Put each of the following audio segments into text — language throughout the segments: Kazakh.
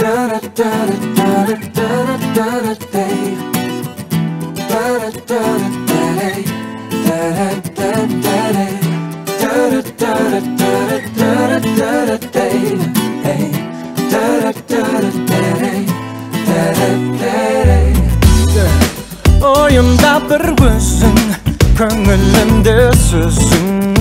Oyumda bir gözün, köngülümde sözün.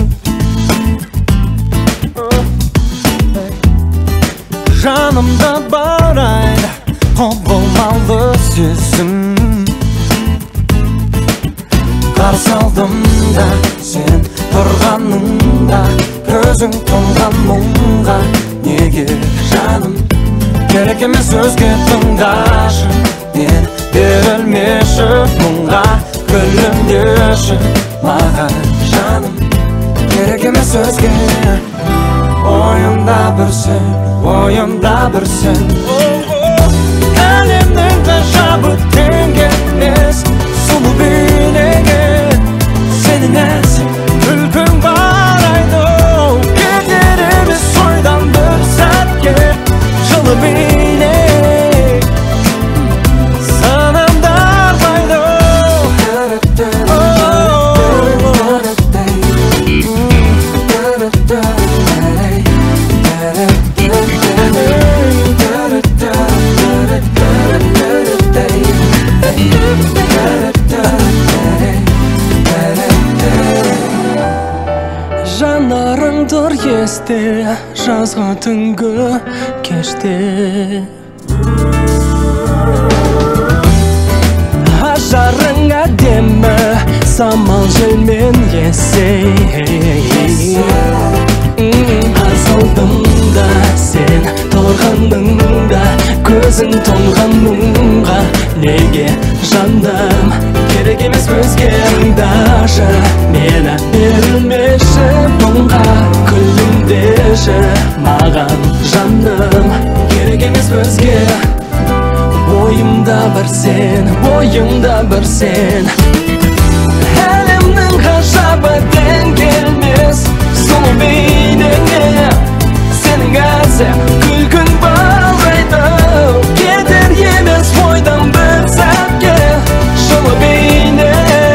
Жанымда барайды құбылмалы сезім. Қарсы алдымда сен тұрғаныңда, көзің тұнған мұңға неге жаным? Керек емес өзге тыңдашы, мен берілмеші мұңға, күлімдеші маған жаным. Керек емес өзге, ойымда бір сен, ойымда бір сен. Әлемнің ғажабы теңге емес, сұлу бейнеңе сенің әсем күлкің барайды. Кетер емес ойдан бір сәтке жылы бейне санамда арбайды. Жанарың тұр есте, жазғы түнгі кеште. Ажарың әдемі, самал желмен есей. Қарсы алдымда сен тұрғаныңда, көзің тұнған мұңға неге жаным? Керек емес өзге тыңдашы, мені берілмеші мұңға, күлімдеші маған жаным. Керек емес өзге, ойымда бір сен, ойымда бір сен. Әлемнің ғажабы тең келмес, сұлу бейнеңе сенің әсем күлкің балайды. Кетер емес ойдан бір сәтке жылы бейне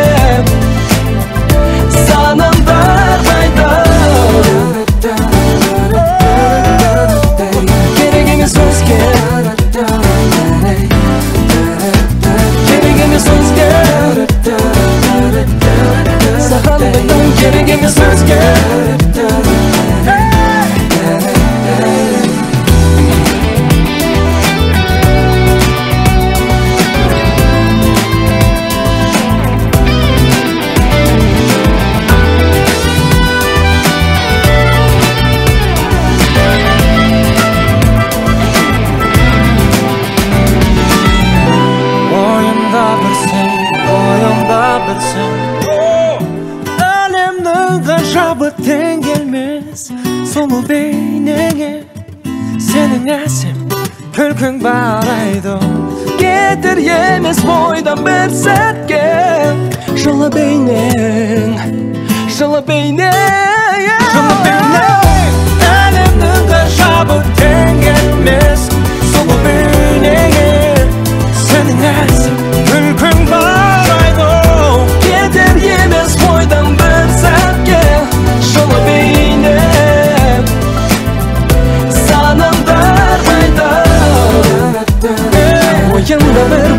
санамда арбайды. Керек емес өзге, керек емес өзге, саған бітім керек емес өзге. Әлемнің ғажабы тең келмес, сұлу бейнеңе сенің әсем күлкің барайды. Кетер емес ойдан бір сәтке жылы бейнең, жылы бейнең, жылы бейнең. Әлемнің ғажабы тең келмес, сұлу бейнеңе сенің әсем күлкің барайды. Кетер емес ойдан бір сәтке жылы бейне санамда арбайды. Ойымда бір